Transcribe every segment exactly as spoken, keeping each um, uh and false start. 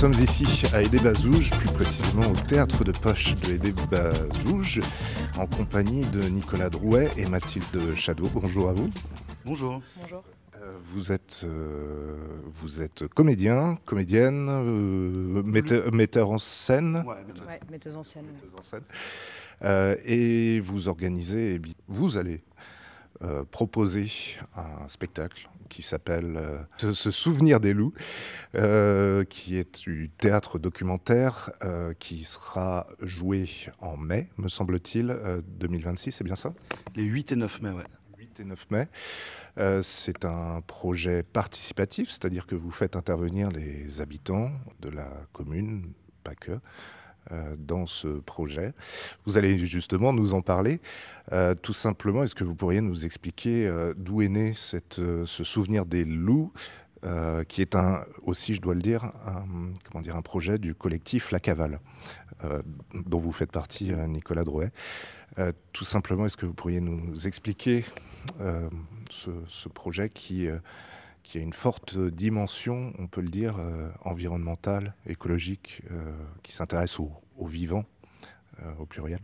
sommes ici à Aidé-Bazouges, plus précisément au théâtre de poche de Aidé-Bazouges, en compagnie de Nicolas Drouet et Mathilde Chadot. Bonjour à vous. Bonjour. Bonjour. Euh, vous êtes, euh, vous êtes comédien, comédienne, euh, metteur, metteur en scène. Ouais, metteur. Ouais, metteuse en scène. Metteuse en scène. Euh, et vous organisez, eh bien, vous allez euh, proposer un spectacle qui s'appelle euh, Se, Se souvenir des loups, euh, qui est du théâtre documentaire, euh, qui sera joué en mai, me semble-t-il, euh, deux mille vingt-six, c'est bien ça ? Les huit et neuf mai, ouais. huit et neuf mai. Euh, c'est un projet participatif, c'est-à-dire que vous faites intervenir les habitants de la commune, pas que, euh, dans ce projet. Vous allez justement nous en parler. Euh, tout simplement, est-ce que vous pourriez nous expliquer euh, d'où est né cette, euh, ce souvenir des loups, euh, qui est un, aussi, je dois le dire, un, comment dire, un projet du collectif La Cavale, euh, dont vous faites partie, euh, Nicolas Drouet. Euh, tout simplement, est-ce que vous pourriez nous expliquer euh, ce, ce projet qui, euh, qui a une forte dimension, on peut le dire, euh, environnementale, écologique, euh, qui s'intéresse au, au vivant, euh, au pluriel?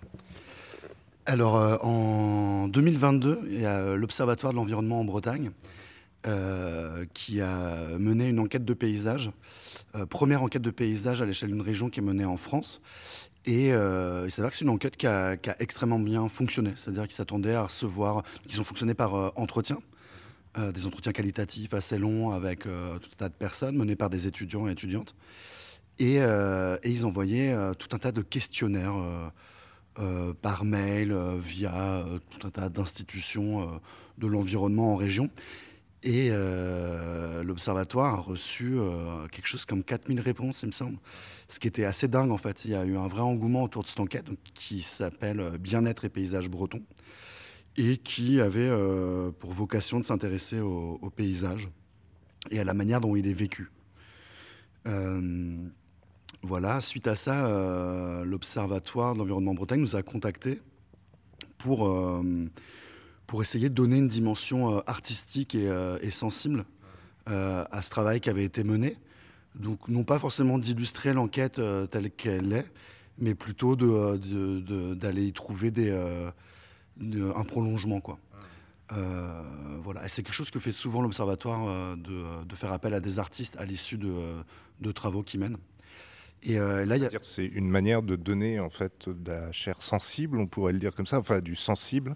Alors, euh, en deux mille vingt-deux, il y a l'Observatoire de l'environnement en Bretagne euh, qui a mené une enquête de paysage, euh, première enquête de paysage à l'échelle d'une région qui est menée en France. Et euh, il s'avère que c'est une enquête qui a, qui a extrêmement bien fonctionné, c'est-à-dire qu'ils s'attendaient à recevoir, qu'ils ont fonctionné par euh, entretien, euh, des entretiens qualitatifs assez longs avec euh, tout un tas de personnes menés par des étudiants et étudiantes. Et, euh, et ils envoyaient euh, tout un tas de questionnaires euh, euh, par mail, euh, via euh, tout un tas d'institutions euh, de l'environnement en région. Et euh, l'Observatoire a reçu euh, quelque chose comme quatre mille réponses, il me semble. Ce qui était assez dingue, en fait. Il y a eu un vrai engouement autour de cette enquête, donc, qui s'appelle Bien-être et paysages bretons, et qui avait euh, pour vocation de s'intéresser au, au paysage et à la manière dont il est vécu. Euh, voilà, suite à ça, euh, l'Observatoire de l'environnement Bretagne nous a contactés pour... Euh, pour essayer de donner une dimension euh, artistique et, euh, et sensible euh, à ce travail qui avait été mené. Donc, non pas forcément d'illustrer l'enquête euh, telle qu'elle est, mais plutôt de, de, de, d'aller y trouver des, euh, de, un prolongement, quoi. Euh, voilà. Et c'est quelque chose que fait souvent l'Observatoire, euh, de, de faire appel à des artistes à l'issue de, de travaux qu'ils mènent. Et euh, là, y a... C'est-à-dire, c'est une manière de donner en fait de la chair sensible, on pourrait le dire comme ça, enfin du sensible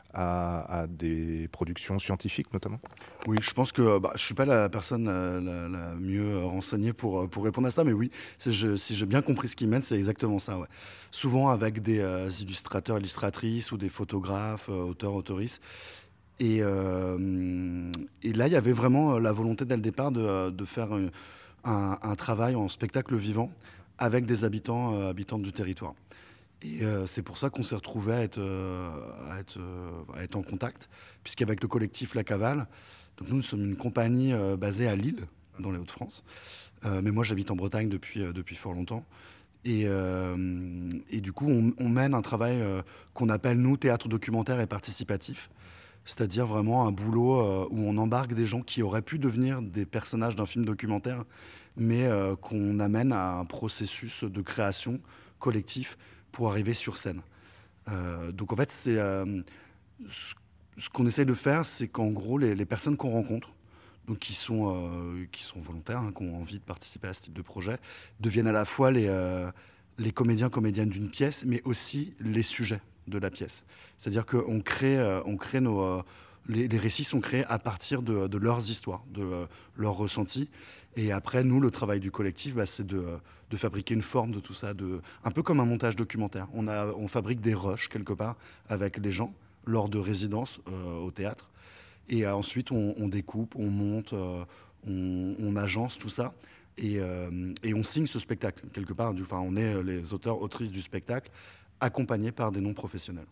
à, à des productions scientifiques notamment. Oui, je pense que bah, je suis pas la personne la, la, la mieux renseignée pour, pour répondre à ça, mais oui, je, si j'ai bien compris ce qu'ils mènent, c'est exactement ça. Ouais. Souvent avec des euh, illustrateurs, illustratrices ou des photographes, euh, auteurs, autoristes. Et, euh, et là, il y avait vraiment la volonté dès le départ de, de faire un, un, un travail en spectacle vivant avec des habitants, euh, habitantes du territoire. Et euh, c'est pour ça qu'on s'est retrouvés à être, euh, à, être, euh, à être en contact, puisqu'avec le collectif La Cavale, donc nous, nous sommes une compagnie euh, basée à Lille, dans les Hauts-de-France, euh, mais moi j'habite en Bretagne depuis, euh, depuis fort longtemps. Et, euh, et du coup, on, on mène un travail euh, qu'on appelle, nous, théâtre documentaire et participatif, c'est-à-dire vraiment un boulot euh, où on embarque des gens qui auraient pu devenir des personnages d'un film documentaire, mais euh, qu'on amène à un processus de création collectif pour arriver sur scène. Euh, donc en fait, c'est, euh, ce, ce qu'on essaye de faire, c'est qu'en gros, les, les personnes qu'on rencontre, donc qui sont, euh, qui sont volontaires, hein, qui ont envie de participer à ce type de projet, deviennent à la fois les, euh, les comédiens, comédiennes d'une pièce, mais aussi les sujets de la pièce. C'est-à-dire qu'on crée, euh, on crée nos... Euh, les, les récits sont créés à partir de, de leurs histoires, de euh, leurs ressentis. Et après, nous, le travail du collectif, bah, c'est de, de fabriquer une forme de tout ça, de, un peu comme un montage documentaire. On, a, on fabrique des rushs, quelque part, avec les gens, lors de résidences euh, au théâtre. Et euh, ensuite, on, on découpe, on monte, euh, on, on agence tout ça. Et, euh, et on signe ce spectacle, quelque part. Enfin, on est les auteurs, autrices du spectacle, accompagnés par des non-professionnels.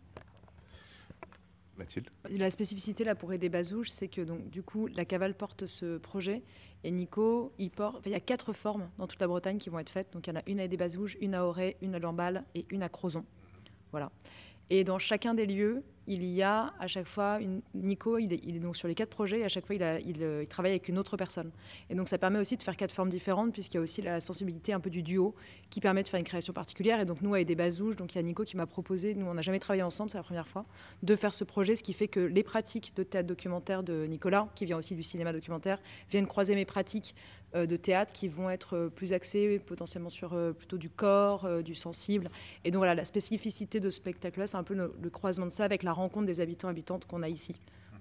Mathilde ? La spécificité là pour Aidé-Bazouges, c'est que donc du coup la Cavale porte ce projet et Nico, il porte. Enfin, il y a quatre formes dans toute la Bretagne qui vont être faites. Donc il y en a une à Aidé-Bazouges, une à Auray, une à Lamballe et une à Crozon. Voilà. Et dans chacun des lieux, il y a à chaque fois, une... Nico, il est, il est donc sur les quatre projets, et à chaque fois, il, a, il, il travaille avec une autre personne. Et donc, ça permet aussi de faire quatre formes différentes, puisqu'il y a aussi la sensibilité un peu du duo, qui permet de faire une création particulière. Et donc, nous, avec des Bazouges, donc il y a Nico qui m'a proposé, nous, on n'a jamais travaillé ensemble, c'est la première fois, de faire ce projet, ce qui fait que les pratiques de théâtre documentaire de Nicolas, qui vient aussi du cinéma documentaire, viennent croiser mes pratiques euh, de théâtre, qui vont être euh, plus axées potentiellement sur euh, plutôt du corps, euh, du sensible. Et donc, voilà, la spécificité de ce spectacle-là, c'est un peu le, le croisement de ça avec la rencontre des habitants et habitantes qu'on a ici.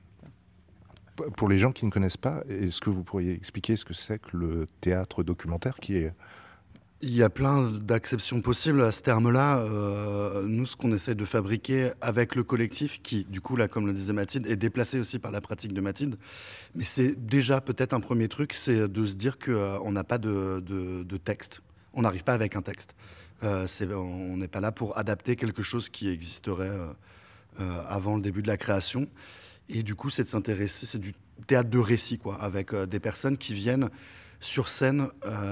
Pour les gens qui ne connaissent pas, est-ce que vous pourriez expliquer ce que c'est que le théâtre documentaire qui est... Il y a plein d'acceptions possibles à ce terme-là. Euh, nous, ce qu'on essaie de fabriquer avec le collectif, qui, du coup, là, comme le disait Mathilde, est déplacé aussi par la pratique de Mathilde. Mais c'est déjà peut-être un premier truc, c'est de se dire qu'on euh, n'a pas de, de, de texte. On n'arrive pas avec un texte. Euh, c'est, on n'est pas là pour adapter quelque chose qui existerait euh, euh, avant le début de la création. Et du coup, c'est de s'intéresser, c'est du théâtre de récit, quoi, avec euh, des personnes qui viennent sur scène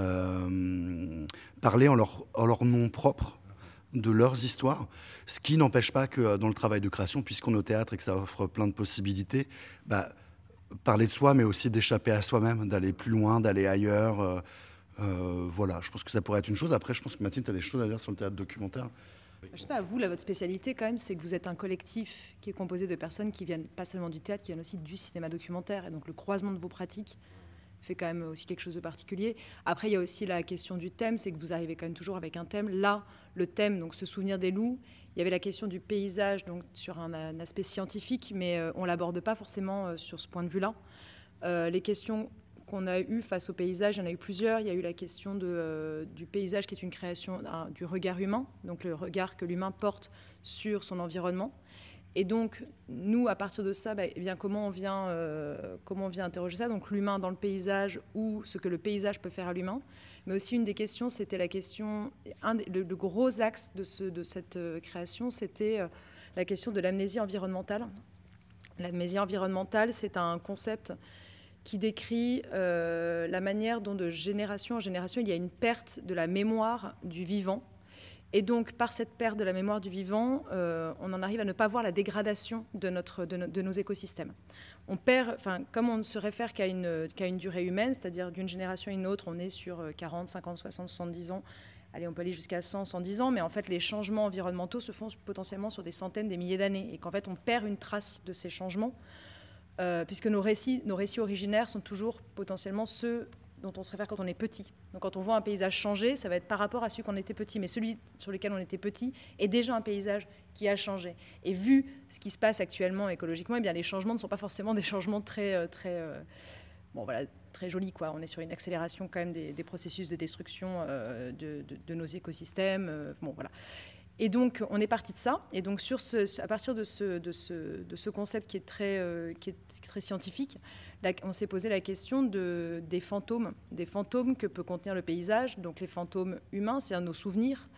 euh, parler en leur, en leur nom propre de leurs histoires, ce qui n'empêche pas que dans le travail de création, puisqu'on est au théâtre et que ça offre plein de possibilités, bah, parler de soi, mais aussi d'échapper à soi-même, d'aller plus loin, d'aller ailleurs. Euh, euh, voilà, je pense que ça pourrait être une chose. Après, je pense que Mathilde, tu as des choses à dire sur le théâtre documentaire. Je ne sais pas, vous, là, votre spécialité, quand même, c'est que vous êtes un collectif qui est composé de personnes qui viennent pas seulement du théâtre, qui viennent aussi du cinéma documentaire. Et donc, le croisement de vos pratiques fait quand même aussi quelque chose de particulier. Après, il y a aussi la question du thème, c'est que vous arrivez quand même toujours avec un thème. Là, le thème, donc se souvenir des loups, il y avait la question du paysage, donc sur un, un aspect scientifique, mais euh, on ne l'aborde pas forcément euh, sur ce point de vue-là. Euh, les questions qu'on a eues face au paysage, il y en a eu plusieurs. Il y a eu la question de, euh, du paysage qui est une création un, du regard humain, donc le regard que l'humain porte sur son environnement. Et donc, nous, à partir de ça, bah, eh bien, comment, on vient, euh, comment on vient interroger ça? Donc, l'humain dans le paysage ou ce que le paysage peut faire à l'humain. Mais aussi, une des questions, c'était la question... Un des, le, le gros axe de, ce, de cette euh, création, c'était euh, la question de l'amnésie environnementale. L'amnésie environnementale, c'est un concept qui décrit euh, la manière dont, de génération en génération, il y a une perte de la mémoire du vivant. Et donc, par cette perte de la mémoire du vivant, euh, on en arrive à ne pas voir la dégradation de, notre, de, no, de nos écosystèmes. On perd, enfin, comme on ne se réfère qu'à une, qu'à une durée humaine, c'est-à-dire d'une génération à une autre, on est sur quarante, cinquante, soixante, soixante-dix ans. Allez, on peut aller jusqu'à cent, cent dix ans, mais en fait, les changements environnementaux se font potentiellement sur des centaines, des milliers d'années. Et qu'en fait, on perd une trace de ces changements, euh, puisque nos récits, nos récits originaires sont toujours potentiellement ceux dont on se réfère quand on est petit. Donc quand on voit un paysage changer, ça va être par rapport à celui qu'on était petit. Mais celui sur lequel on était petit est déjà un paysage qui a changé. Et vu ce qui se passe actuellement écologiquement, eh bien, les changements ne sont pas forcément des changements très, très, euh, bon, voilà, très jolis, quoi. On est sur une accélération quand même des, des processus de destruction euh, de, de, de nos écosystèmes. Euh, bon, voilà. Et donc, on est parti de ça. Et donc, sur ce, à partir de ce, de ce, de ce concept qui est très, euh, qui est, qui est très scientifique, là, on s'est posé la question de, des fantômes, des fantômes que peut contenir le paysage. Donc, les fantômes humains, c'est-à-dire nos souvenirs,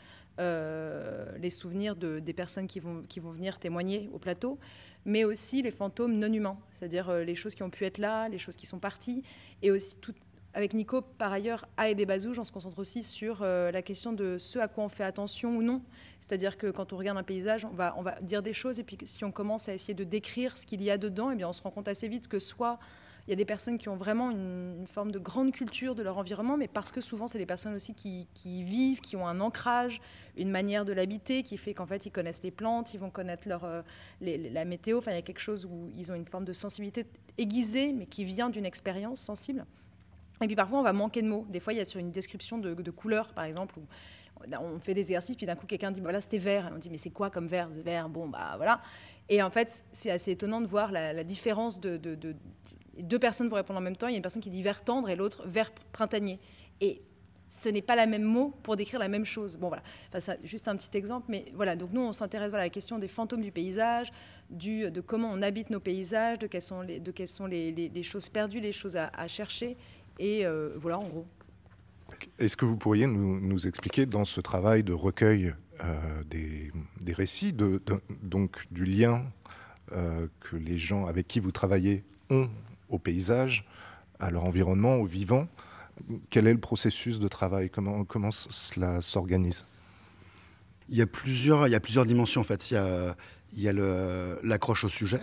euh, les souvenirs de, des personnes qui vont, qui vont venir témoigner au plateau, mais aussi les fantômes non humains, c'est-à-dire euh, les choses qui ont pu être là, les choses qui sont parties, et aussi tout. Avec Nico, par ailleurs, à et des Bazouges, on se concentre aussi sur euh, la question de ce à quoi on fait attention ou non. C'est-à-dire que quand on regarde un paysage, on va, on va dire des choses, et puis si on commence à essayer de décrire ce qu'il y a dedans, eh bien on se rend compte assez vite que soit il y a des personnes qui ont vraiment une, une forme de grande culture de leur environnement, mais parce que souvent, c'est des personnes aussi qui, qui vivent, qui ont un ancrage, une manière de l'habiter, qui fait qu'en fait, ils connaissent les plantes, ils vont connaître leur, euh, les, la météo. Enfin, il y a quelque chose où ils ont une forme de sensibilité aiguisée, mais qui vient d'une expérience sensible. Et puis parfois, on va manquer de mots. Des fois, il y a sur une description de, de couleurs, par exemple, où on fait des exercices, puis d'un coup, quelqu'un dit, voilà, c'était vert. Et on dit, mais c'est quoi comme vert? De vert, bon, bah voilà. Et en fait, c'est assez étonnant de voir la, la différence de, de, de... Deux personnes vont répondre en même temps. Il y a une personne qui dit vert tendre et l'autre vert printanier. Et ce n'est pas la même mot pour décrire la même chose. Bon, voilà. Enfin, c'est juste un petit exemple. Mais voilà, donc nous, on s'intéresse voilà, à la question des fantômes du paysage, du, de comment on habite nos paysages, de quelles sont les, de quelles sont les, les, les choses perdues, les choses à, à chercher. Et euh, voilà, en gros. Est-ce que vous pourriez nous, nous expliquer, dans ce travail de recueil euh, des, des récits, de, de, donc du lien euh, que les gens avec qui vous travaillez ont au paysage, à leur environnement, au vivant, quel est le processus de travail? Comment, comment cela s'organise? Il y a plusieurs, il y a plusieurs dimensions en fait. Il y a, il y a le, l'accroche au sujet.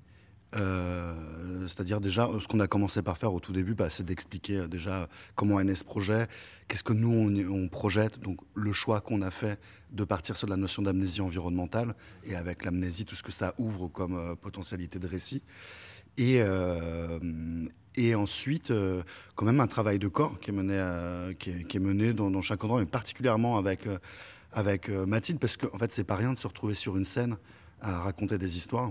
Euh, c'est-à-dire déjà, ce qu'on a commencé par faire au tout début, bah, c'est d'expliquer euh, déjà comment est né ce projet, qu'est-ce que nous on, on projette, donc le choix qu'on a fait de partir sur la notion d'amnésie environnementale, et avec l'amnésie, tout ce que ça ouvre comme euh, potentialité de récit. Et, euh, et ensuite, euh, quand même un travail de corps qui est mené, à, qui est, qui est mené dans, dans chaque endroit, mais particulièrement avec, euh, avec euh, Mathilde, parce qu'en fait, c'est pas rien de se retrouver sur une scène à raconter des histoires.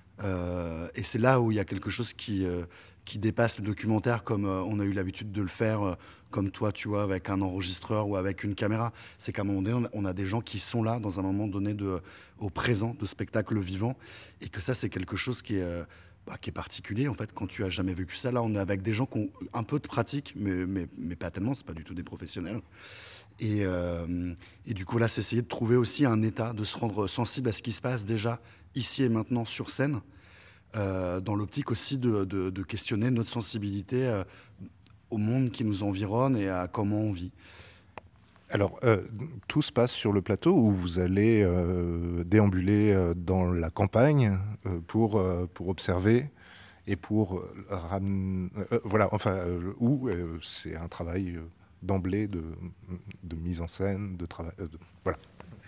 Euh, et c'est là où il y a quelque chose qui, euh, qui dépasse le documentaire comme euh, on a eu l'habitude de le faire, euh, comme toi, tu vois, avec un enregistreur ou avec une caméra. C'est qu'à un moment donné, on a, on a des gens qui sont là dans un moment donné de, au présent, de spectacle vivant, et que ça, c'est quelque chose qui est, euh, bah, qui est particulier, en fait, quand tu as jamais vécu ça. Là, on est avec des gens qui ont un peu de pratique, mais, mais, mais pas tellement, c'est pas du tout des professionnels. Et, euh, et du coup, là, c'est essayer de trouver aussi un état, de se rendre sensible à ce qui se passe déjà ici et maintenant sur scène, euh, dans l'optique aussi de, de, de questionner notre sensibilité euh, au monde qui nous environne et à comment on vit. Alors, euh, tout se passe sur le plateau où vous allez euh, déambuler euh, dans la campagne euh, pour, euh, pour observer et pour euh, ramener... Euh, voilà, enfin, euh, où euh, c'est un travail euh, d'emblée de, de mise en scène, de travail... Euh, de, voilà.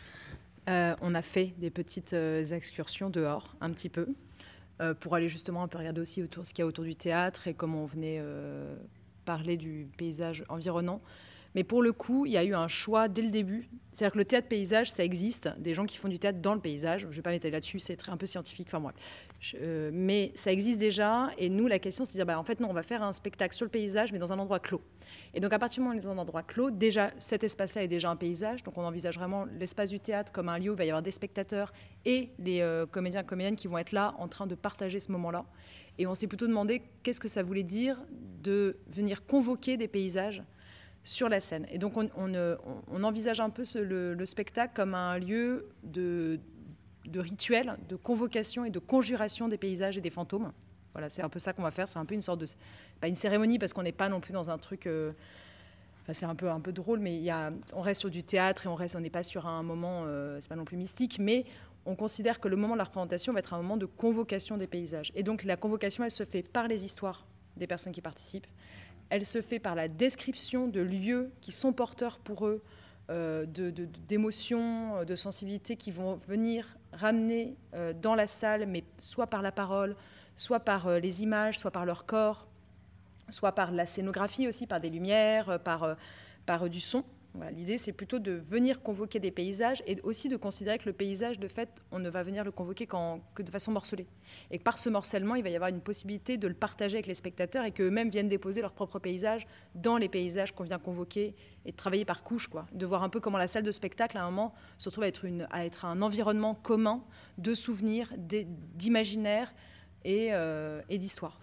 Euh, on a fait des petites euh, excursions dehors, un petit peu, euh, pour aller justement un peu regarder aussi autour, ce qu'il y a autour du théâtre et comment on venait euh, parler du paysage environnant. Mais pour le coup, il y a eu un choix dès le début. C'est-à-dire que le théâtre paysage, ça existe. Des gens qui font du théâtre dans le paysage. Je ne vais pas m'étaler là-dessus, c'est très, un peu scientifique. Enfin, bref. Je, euh, mais ça existe déjà. Et nous, la question, c'est de dire, bah, en fait, non, on va faire un spectacle sur le paysage, mais dans un endroit clos. Et donc, à partir du moment où on est dans un endroit clos, déjà, cet espace-là est déjà un paysage. Donc, on envisage vraiment l'espace du théâtre comme un lieu où il va y avoir des spectateurs et les euh, comédiens et comédiennes qui vont être là en train de partager ce moment-là. Et on s'est plutôt demandé qu'est-ce que ça voulait dire de venir convoquer des paysages sur la scène. Et donc, on, on, on envisage un peu ce, le, le spectacle comme un lieu de, de rituel, de convocation et de conjuration des paysages et des fantômes. Voilà, c'est un peu ça qu'on va faire. C'est un peu une sorte de... Pas une cérémonie, parce qu'on n'est pas non plus dans un truc... Euh, enfin, c'est un peu, un peu drôle, mais il y a, on reste sur du théâtre et on reste, on n'est pas sur un moment... Euh, c'est pas non plus mystique, mais on considère que le moment de la représentation va être un moment de convocation des paysages. Et donc, la convocation, elle se fait par les histoires des personnes qui participent. Elle se fait par la description de lieux qui sont porteurs pour eux euh, de, de, d'émotions, de sensibilités qui vont venir ramener euh, dans la salle, mais soit par la parole, soit par euh, les images, soit par leur corps, soit par la scénographie aussi, par des lumières, euh, par, euh, par euh, du son. Voilà, l'idée, c'est plutôt de venir convoquer des paysages et aussi de considérer que le paysage, de fait, on ne va venir le convoquer qu'en, que de façon morcelée. Et que par ce morcellement, il va y avoir une possibilité de le partager avec les spectateurs et qu'eux-mêmes viennent déposer leur propre paysage dans les paysages qu'on vient convoquer et de travailler par couches, quoi. De voir un peu comment la salle de spectacle, à un moment, se retrouve à être, une, à être un environnement commun de souvenirs, d'imaginaire et, euh, et d'histoire.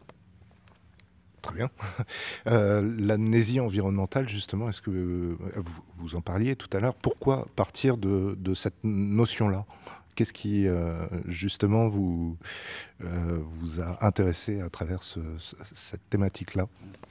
Très bien. Euh, l'amnésie environnementale, justement, est-ce que euh, vous, vous en parliez tout à l'heure, pourquoi partir de, de cette notion-là ? Qu'est-ce qui, euh, justement, vous, euh, vous a intéressé à travers ce, ce, cette thématique-là ?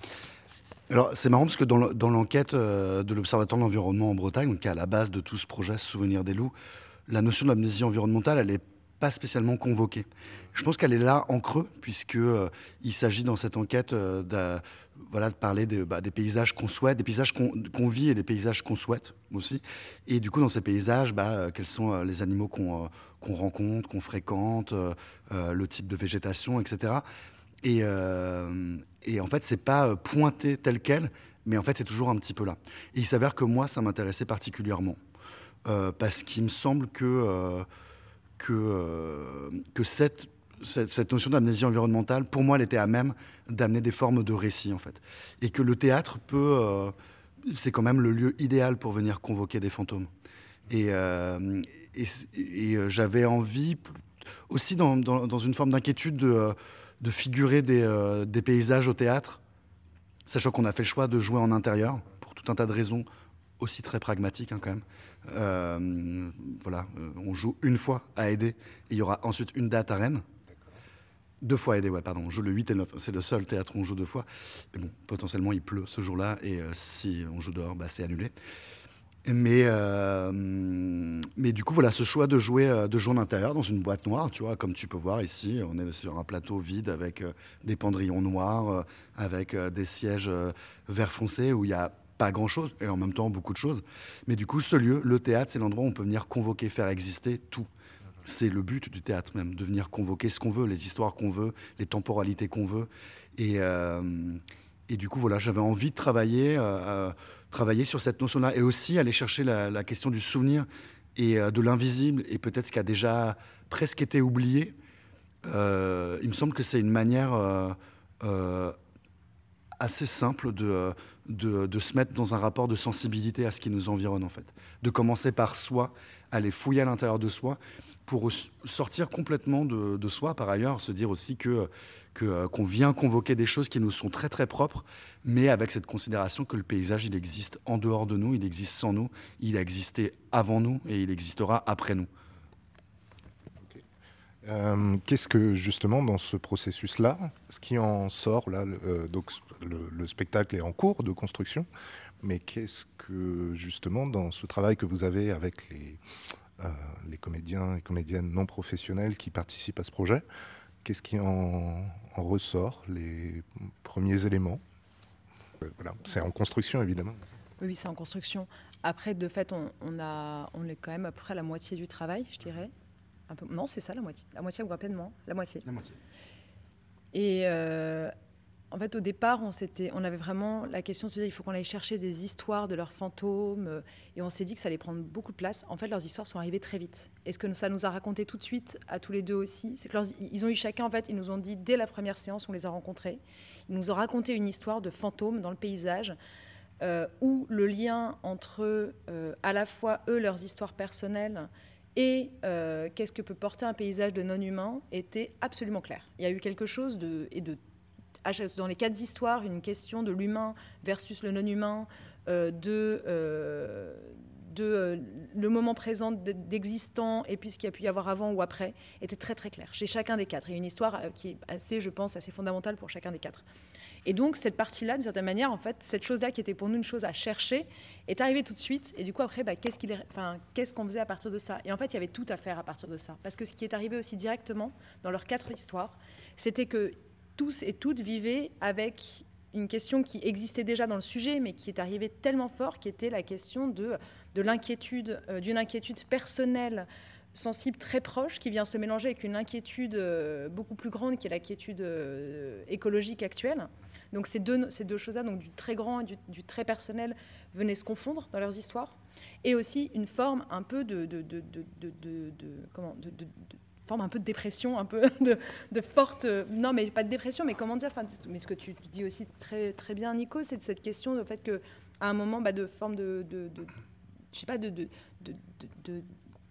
Alors, c'est marrant parce que dans, le, dans l'enquête euh, de l'Observatoire de l'environnement en Bretagne, donc qui est à la base de tout ce projet Souvenir des loups, la notion d'amnésie environnementale, elle est pas spécialement convoquée. Je pense qu'elle est là en creux, puisque euh, il s'agit dans cette enquête euh, de, voilà, de parler de, bah, des paysages qu'on souhaite, des paysages qu'on, qu'on vit et des paysages qu'on souhaite aussi. Et du coup, dans ces paysages, bah, euh, quels sont euh, les animaux qu'on, euh, qu'on rencontre, qu'on fréquente, euh, euh, le type de végétation, et cetera. Et, euh, et en fait, c'est pas pointé tel quel, mais en fait, c'est toujours un petit peu là. Et il s'avère que moi, ça m'intéressait particulièrement, euh, parce qu'il me semble que euh, que, euh, que cette, cette, cette notion d'amnésie environnementale, pour moi, elle était à même d'amener des formes de récit, en fait. Et que le théâtre peut... Euh, c'est quand même le lieu idéal pour venir convoquer des fantômes. Et, euh, et, et j'avais envie, aussi dans, dans, dans une forme d'inquiétude, de, de figurer des, euh, des paysages au théâtre, sachant qu'on a fait le choix de jouer en intérieur, pour tout un tas de raisons, aussi très pragmatiques, hein, quand même. Euh, voilà, euh, on joue une fois à Aidé et il y aura ensuite une date à Rennes. D'accord. Deux fois à Aidé, ouais, pardon. On joue le huit et le neuf. C'est le seul théâtre où on joue deux fois. Mais bon, potentiellement, il pleut ce jour-là et euh, si on joue dehors, bah, c'est annulé. Mais, euh, mais du coup, voilà, ce choix de jouer, de jouer en intérieur dans une boîte noire, tu vois, comme tu peux voir ici, on est sur un plateau vide avec euh, des pendrillons noirs, euh, avec euh, des sièges euh, vert foncé où il n'y a pas grand-chose, et en même temps beaucoup de choses. Mais du coup, ce lieu, le théâtre, c'est l'endroit où on peut venir convoquer, faire exister tout. C'est le but du théâtre même, de venir convoquer ce qu'on veut, les histoires qu'on veut, les temporalités qu'on veut. Et, euh, et du coup, voilà, j'avais envie de travailler... Euh, travailler sur cette notion-là et aussi aller chercher la, la question du souvenir et euh, de l'invisible et peut-être ce qui a déjà presque été oublié. Euh, il me semble que c'est une manière euh, euh, assez simple de, de, de se mettre dans un rapport de sensibilité à ce qui nous environne en fait. De commencer par soi, aller fouiller à l'intérieur de soi pour sortir complètement de, de soi par ailleurs, se dire aussi que Que, qu'on vient convoquer des choses qui nous sont très très propres, mais avec cette considération que le paysage, il existe en dehors de nous, il existe sans nous, il a existé avant nous et il existera après nous. Okay. Euh, qu'est-ce que justement dans ce processus-là, ce qui en sort là, le, euh, donc le, le spectacle est en cours de construction, mais qu'est-ce que justement dans ce travail que vous avez avec les, euh, les comédiens et comédiennes non professionnels qui participent à ce projet, qu'est-ce qui en, en ressort, les premiers éléments? euh, Voilà, c'est en construction évidemment. Oui, c'est en construction. Après, de fait, on, on, a, on est quand même à peu près à la moitié du travail, je dirais. Un peu, non, c'est ça, la moitié. La moitié ou à peine moins. La moitié. La moitié. Et euh, en fait, au départ, on, s'était, on avait vraiment la question de se dire il faut qu'on aille chercher des histoires de leurs fantômes. Et on s'est dit que ça allait prendre beaucoup de place. En fait, leurs histoires sont arrivées très vite. Et ce que ça nous a raconté tout de suite, à tous les deux aussi, c'est que leurs, ils ont eu chacun, en fait, ils nous ont dit dès la première séance où on les a rencontrés, ils nous ont raconté une histoire de fantômes dans le paysage, euh, où le lien entre euh, à la fois eux, leurs histoires personnelles, et euh, qu'est-ce que peut porter un paysage de non-humain était absolument clair. Il y a eu quelque chose de... Et de dans les quatre histoires, une question de l'humain versus le non-humain, euh, de, euh, de euh, le moment présent d'existant et puis ce qu'il y a pu y avoir avant ou après, était très très clair chez chacun des quatre. Il y a une histoire qui est assez, je pense, assez fondamentale pour chacun des quatre. Et donc cette partie-là, d'une certaine manière, en fait, cette chose-là qui était pour nous une chose à chercher, est arrivée tout de suite. Et du coup, après, bah, qu'est-ce qu'il est, enfin, qu'est-ce qu'on faisait à partir de ça? Et en fait, il y avait tout à faire à partir de ça. Parce que ce qui est arrivé aussi directement dans leurs quatre histoires, c'était que tous et toutes vivaient avec une question qui existait déjà dans le sujet, mais qui est arrivée tellement fort, qui était la question de, de l'inquiétude, euh, d'une inquiétude personnelle, sensible, très proche, qui vient se mélanger avec une inquiétude euh, beaucoup plus grande, qui est l'inquiétude euh, écologique actuelle. Donc ces deux, ces deux choses-là, donc du très grand et du, du très personnel, venaient se confondre dans leurs histoires. Et aussi une forme un peu de... de, de, de, de, de, de comment de, de, de forme un peu de dépression, un peu de, de forte... Non, mais pas de dépression, mais comment dire, mais ce que tu dis aussi très, très bien, Nico, c'est de cette question du fait qu'à un moment, bah, de forme de... de, de je sais pas, de... de, de, de, de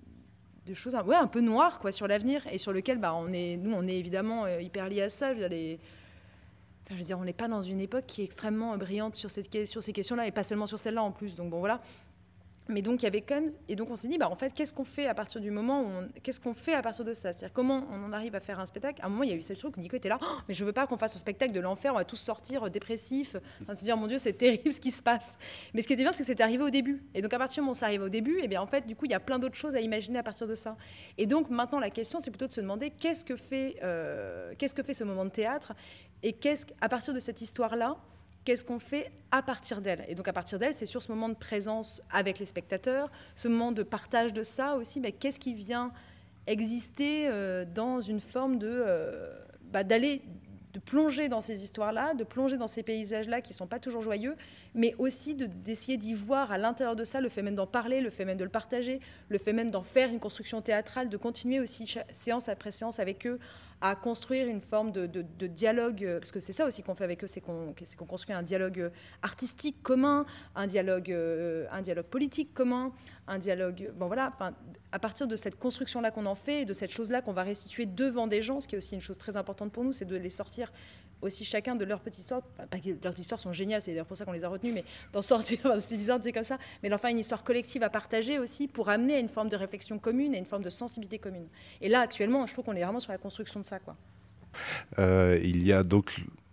de choses ouais, un peu noires quoi, sur l'avenir, et sur lequel bah, on est, nous, on est évidemment euh, hyper liés à ça. Je veux dire, les... enfin, je veux dire, on n'est pas dans une époque qui est extrêmement brillante sur, cette, sur ces questions-là, et pas seulement sur celle-là en plus. Donc bon, voilà. Mais donc il y avait quand même, et donc on s'est dit bah en fait qu'est-ce qu'on fait à partir du moment où on, qu'est-ce qu'on fait à partir de ça, c'est-à-dire comment on en arrive à faire un spectacle. À un moment il y a eu cette chose que Nico était là, oh, mais je veux pas qu'on fasse un spectacle de l'enfer, on va tous sortir dépressifs, enfin, se dire mon Dieu c'est terrible ce qui se passe. Mais ce qui était bien c'est que c'était arrivé au début, et donc à partir du moment où ça arrive au début, et bien en fait du coup il y a plein d'autres choses à imaginer à partir de ça. Et donc maintenant la question c'est plutôt de se demander qu'est-ce que fait, euh, qu'est-ce que fait ce moment de théâtre, et qu'est-ce à partir de cette histoire-là. Qu'est-ce qu'on fait à partir d'elle? Et donc à partir d'elle, c'est sur ce moment de présence avec les spectateurs, ce moment de partage de ça aussi, bah, qu'est-ce qui vient exister euh, dans une forme de euh, bah, d'aller, de plonger dans ces histoires-là, de plonger dans ces paysages-là qui ne sont pas toujours joyeux, mais aussi de, d'essayer d'y voir à l'intérieur de ça, le fait même d'en parler, le fait même de le partager, le fait même d'en faire une construction théâtrale, de continuer aussi séance après séance avec eux, à construire une forme de, de, de dialogue, parce que c'est ça aussi qu'on fait avec eux, c'est qu'on, c'est qu'on construit un dialogue artistique commun, un dialogue, euh, un dialogue politique commun, un dialogue... Bon voilà, enfin, à partir de cette construction-là qu'on en fait, et de cette chose-là qu'on va restituer devant des gens, ce qui est aussi une chose très importante pour nous, c'est de les sortir aussi chacun de leurs petites histoires. Pas que leurs histoires sont géniales, c'est d'ailleurs pour ça qu'on les a retenues, mais d'en sortir, c'est bizarre de dire comme ça, mais d'en faire une histoire collective à partager aussi, pour amener à une forme de réflexion commune et une forme de sensibilité commune. Et là, actuellement, je trouve qu'on est vraiment sur la construction de ça, quoi. Euh, il y a donc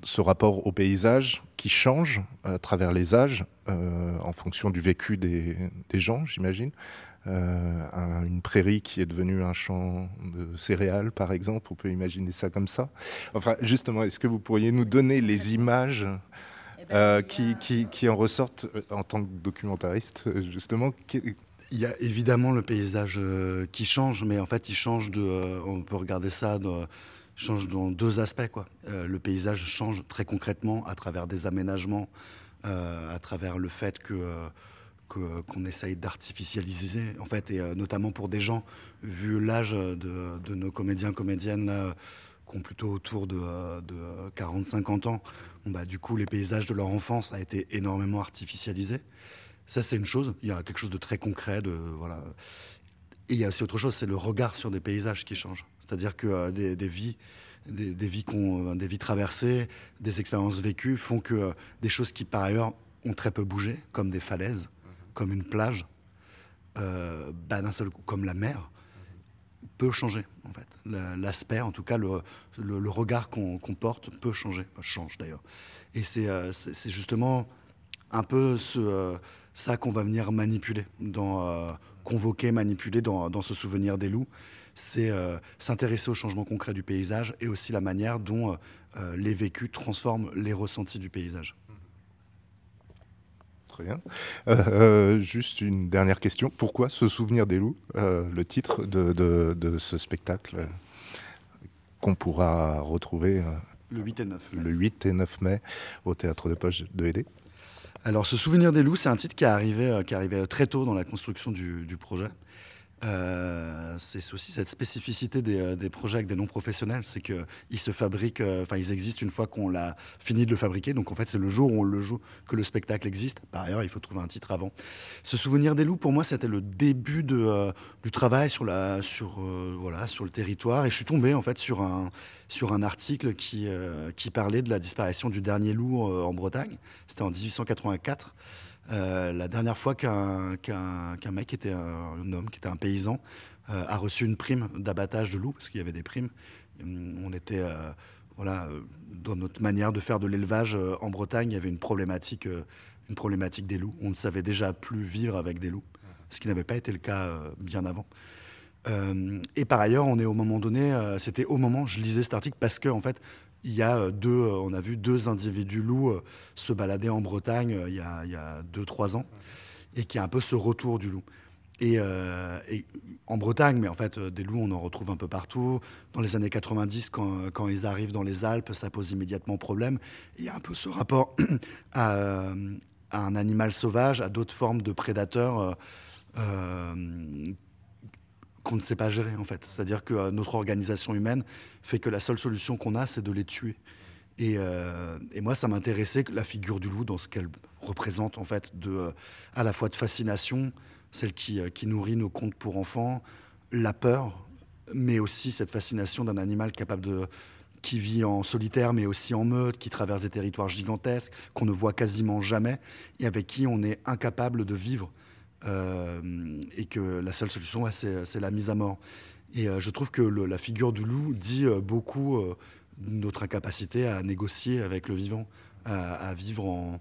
ce rapport au paysage qui change à travers les âges, euh, en fonction du vécu des, des gens, j'imagine. Euh, un, une prairie qui est devenue un champ de céréales, par exemple, on peut imaginer ça comme ça. Enfin, justement, est-ce que vous pourriez nous donner les images euh, qui, qui, qui en ressortent en tant que documentariste, justement? Il y a évidemment le paysage euh, qui change, mais en fait, il change de. Euh, on peut regarder ça de, change dans deux aspects, quoi. Euh, le paysage change très concrètement à travers des aménagements, euh, à travers le fait que. Euh, Que, qu'on essaye d'artificialiser, en fait, et euh, notamment pour des gens, vu l'âge de, de nos comédiens, comédiennes, là, qui ont plutôt autour de, de quarante à cinquante ans, bon, bah, du coup, les paysages de leur enfance a été énormément artificialisés. Ça, c'est une chose. Il y a quelque chose de très concret, de, voilà. Et il y a aussi autre chose, c'est le regard sur des paysages qui change. C'est-à-dire que euh, des, des vies... Des, des, vies qu'on, des vies traversées, des expériences vécues font que euh, des choses qui, par ailleurs, ont très peu bougé, comme des falaises, comme une plage, euh, bah, d'un seul coup, comme la mer, peut changer, en fait. L'aspect, en tout cas, le, le, le regard qu'on qu'on porte peut changer, enfin, change d'ailleurs. Et c'est euh, c'est justement un peu ce, euh, ça qu'on va venir manipuler, dans, euh, convoquer, manipuler dans, dans ce souvenir des loups. C'est euh, s'intéresser au changement concret du paysage et aussi la manière dont euh, les vécus transforment les ressentis du paysage. Très bien. Euh, juste une dernière question. Pourquoi se souvenir des loups, euh, le titre de, de, de ce spectacle euh, qu'on pourra retrouver euh, le huit et neuf mai. Le huit et neuf mai au Théâtre de Poche de Hédé. Alors, se souvenir des loups, c'est un titre qui est arrivé, euh, qui est arrivé très tôt dans la construction du, du projet. Euh, c'est aussi cette spécificité des, des projets avec des non professionnels, c'est qu'ils se fabriquent, enfin euh, ils existent une fois qu'on l'a fini de le fabriquer, donc en fait c'est le jour où on le joue que le spectacle existe. Par ailleurs, il faut trouver un titre avant. Se souvenir des loups, pour moi, c'était le début de, euh, du travail sur, la, sur, euh, voilà, sur le territoire, et je suis tombé en fait sur un, sur un article qui, euh, qui parlait de la disparition du dernier loup euh, en Bretagne. C'était en dix-huit cent quatre-vingt-quatre. Euh, la dernière fois qu'un qu'un qu'un mec, qui était un, un homme, qui était un paysan, euh, a reçu une prime d'abattage de loup, parce qu'il y avait des primes. On était, euh, voilà, dans notre manière de faire de l'élevage euh, en Bretagne, il y avait une problématique, euh, une problématique des loups. On ne savait déjà plus vivre avec des loups, ce qui n'avait pas été le cas euh, bien avant. Euh, et par ailleurs, on est au moment donné, euh, c'était au moment, je lisais cet article parce que en fait, il y a deux, on a vu deux individus loups euh, se balader en Bretagne euh, il y a, il y a deux, trois ans, et qui a un peu ce retour du loup. Et, euh, et en Bretagne, mais en fait, des loups, on en retrouve un peu partout. Dans les années quatre-vingt-dix, quand, quand ils arrivent dans les Alpes, ça pose immédiatement problème. Il y a un peu ce rapport à, à un animal sauvage, à d'autres formes de prédateurs euh, euh, qu'on ne sait pas gérer, en fait. C'est-à-dire que euh, notre organisation humaine fait que la seule solution qu'on a, c'est de les tuer. Et, euh, et moi, ça m'intéressait la figure du loup dans ce qu'elle représente, en fait, de, euh, à la fois de fascination, celle qui, euh, qui nourrit nos contes pour enfants, la peur, mais aussi cette fascination d'un animal capable de... qui vit en solitaire, mais aussi en meute, qui traverse des territoires gigantesques, qu'on ne voit quasiment jamais, et avec qui on est incapable de vivre. Euh, et que la seule solution, ouais, c'est, c'est la mise à mort. Et euh, je trouve que le, la figure du loup dit euh, beaucoup euh, de notre incapacité à négocier avec le vivant, à, à vivre en,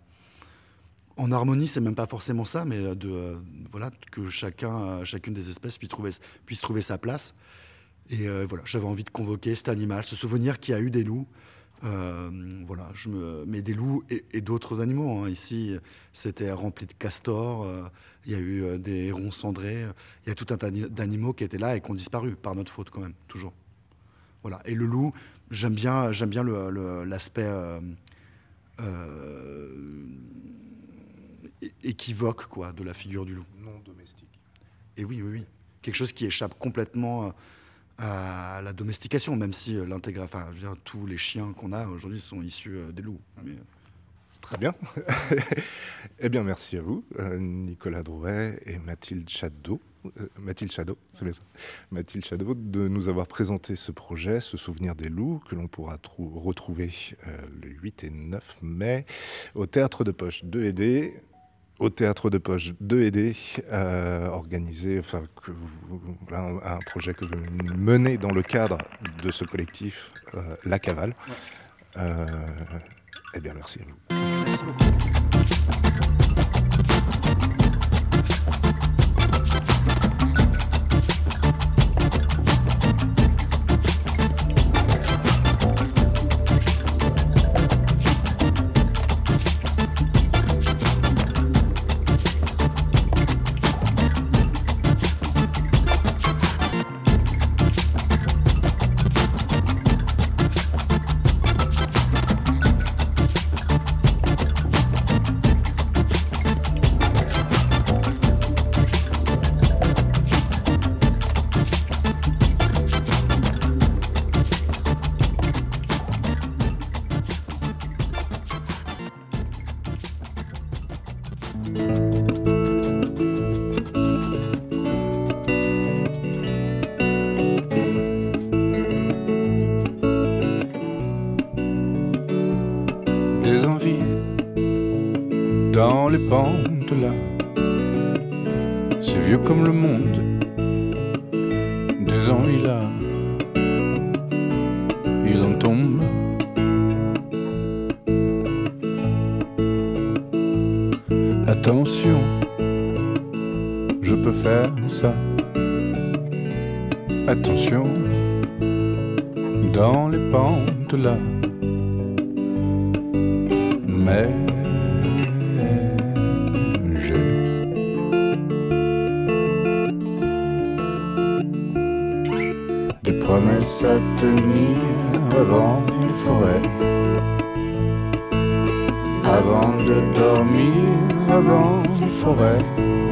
en harmonie. C'est même pas forcément ça, mais de, euh, voilà, que chacun, chacune des espèces puisse trouver, puisse trouver sa place. Et euh, voilà, j'avais envie de convoquer cet animal, ce souvenir qu'il y a eu des loups. Euh, voilà, je me... mais des loups et, et d'autres animaux. Hein. Ici, c'était rempli de castors. Euh, il y a eu euh, des hérons cendrés. Il y a tout un tas d'animaux qui étaient là et qui ont disparu par notre faute quand même, toujours. Voilà. Et le loup, j'aime bien, j'aime bien le, le, l'aspect euh, euh, équivoque, quoi, de la figure du loup. Non domestique. Et oui, oui, oui, quelque chose qui échappe complètement. Euh, à la domestication, même si euh, l'intégration, enfin, je veux dire, tous les chiens qu'on a aujourd'hui sont issus euh, des loups. Mais... Très bien. Eh bien, merci à vous, euh, Nicolas Drouet et Mathilde Chadot. Euh, Mathilde Chadot, c'est bien ça. Mathilde Chadot, de nous avoir présenté ce projet, ce souvenir des loups, que l'on pourra trou- retrouver euh, le huit et neuf mai au Théâtre de Poche de Hédé. Au Théâtre de Poche de Hédé, euh, organisé, enfin, que vous, un, un projet que vous menez dans le cadre de ce collectif, euh, La Cavale. Ouais. Euh, Eh bien, merci à vous. Merci beaucoup. Des envies dans les pentes là, c'est vieux comme le monde. Des envies là, il en tombe. Attention, je peux faire ça. Attention, dans les pentes là. Mais j'ai des promesses à tenir avant les forêts, avant de dormir, avant les forêts,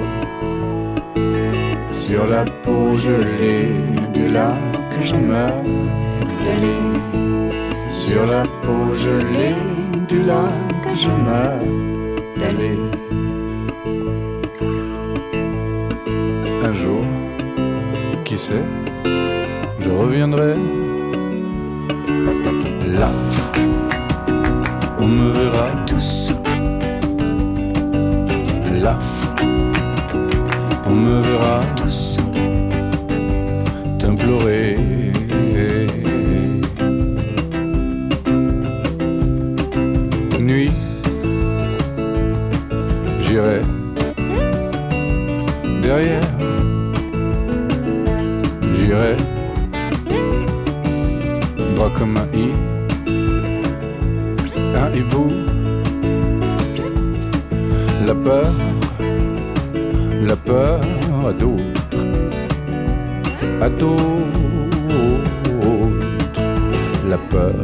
sur la peau gelée du lac je meurs d'aller, sur la peau gelée du lac je meurs d'aller. Un jour, qui sait, je reviendrai là, on me verra tous là, on me verra tous t'implorer. Nuit, j'irai derrière, j'irai droit comme un i, un hibou. La peur, la peur à d'autres, à d'autres, la peur.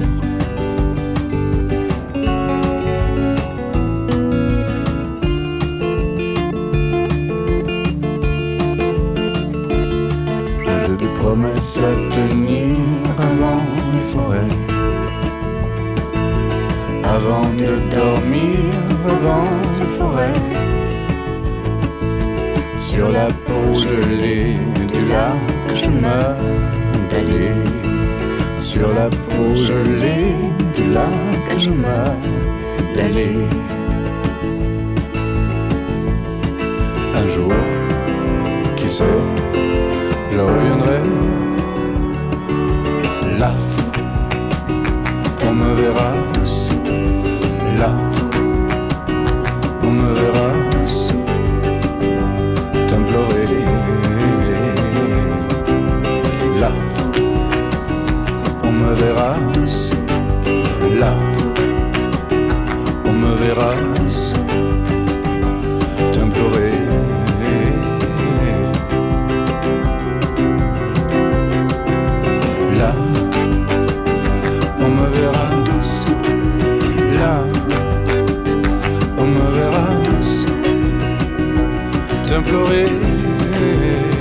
Promesses à tenir avant les forêts, avant de dormir, avant les forêts, sur la peau gelée du lac je meurs d'aller, sur la peau gelée du lac je meurs d'aller. Un jour, qui sait, je reviendrai là, on me verra tous là, on me verra tous t'implorer là, on me verra tous là, on me verra tous t'implorer. Là, on me verra tous. Là, on me verra tous t'implorer.